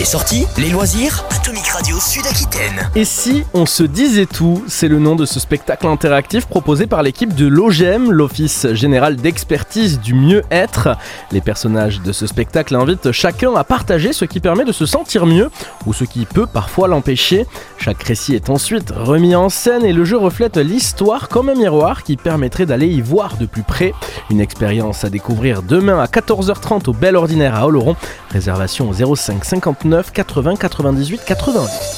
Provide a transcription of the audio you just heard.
Les sorties, les loisirs, Atomic Radio Sud-Aquitaine. Et si on se disait tout, c'est le nom de ce spectacle interactif proposé par l'équipe de l'OGM, l'Office Général d'Expertise du Mieux-être. Les personnages de ce spectacle invitent chacun à partager ce qui permet de se sentir mieux ou ce qui peut parfois l'empêcher. Chaque récit est ensuite remis en scène et le jeu reflète l'histoire comme un miroir qui permettrait d'aller y voir de plus près. Une expérience à découvrir demain à 14h30 au Bel Ordinaire à Oloron. Réservation au 05 59 80 98 90.